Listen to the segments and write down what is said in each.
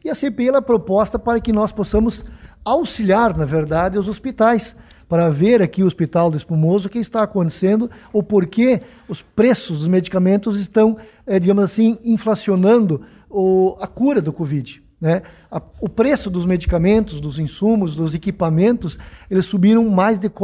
E a CPI ela é proposta para que nós possamos auxiliar, na verdade, os hospitais, para ver aqui o Hospital do Espumoso o que está acontecendo, ou por que os preços dos medicamentos estão, digamos assim, inflacionando a cura do Covid. Né? O preço dos medicamentos, dos insumos, dos equipamentos, eles subiram mais de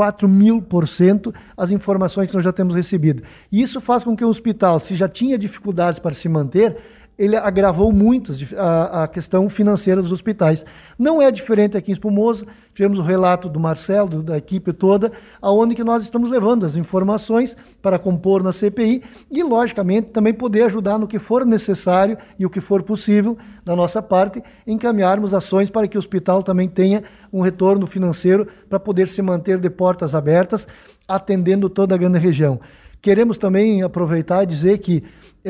4.000%, as informações que nós já temos recebido. E isso faz com que o hospital, se já tinha dificuldades para se manter, ele agravou muito a questão financeira dos hospitais. Não é diferente aqui em Espumoso, tivemos o relato do Marcelo, da equipe toda, aonde que nós estamos levando as informações para compor na CPI e, logicamente, também poder ajudar no que for necessário e o que for possível, da nossa parte, encaminharmos ações para que o hospital também tenha um retorno financeiro para poder se manter de portas abertas, atendendo toda a grande região. Queremos também aproveitar e dizer que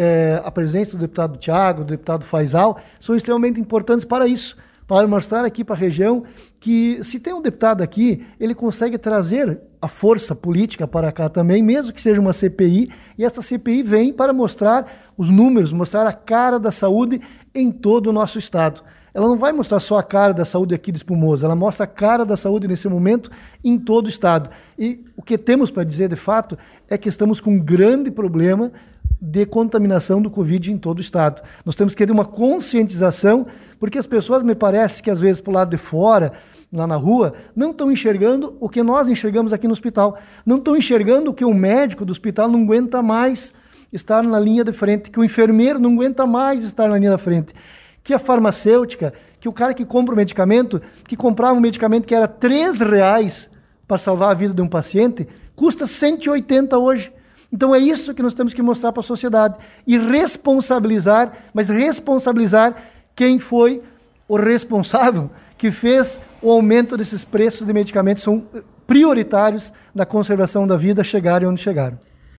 a presença do deputado Thiago, do deputado Faisal, são extremamente importantes para isso, para mostrar aqui para a região que se tem um deputado aqui, ele consegue trazer a força política para cá também, mesmo que seja uma CPI, e essa CPI vem para mostrar os números, mostrar a cara da saúde em todo o nosso estado. Ela não vai mostrar só a cara da saúde aqui de Espumoso, ela mostra a cara da saúde nesse momento em todo o estado. E o que temos para dizer de fato é que estamos com um grande problema de contaminação do Covid em todo o estado. Nós temos que ter uma conscientização, porque as pessoas, me parece que às vezes para o lado de fora, lá na rua, não estão enxergando o que nós enxergamos aqui no hospital. Não estão enxergando que o médico do hospital não aguenta mais estar na linha de frente, que o enfermeiro não aguenta mais estar na linha da frente, que a farmacêutica, que o cara que compra o medicamento, que comprava um medicamento que era R$3 para salvar a vida de um paciente, custa 180 hoje. Então é isso que nós temos que mostrar para a sociedade e responsabilizar, mas responsabilizar quem foi o responsável que fez o aumento desses preços de medicamentos, são prioritários da conservação da vida, chegarem onde chegaram.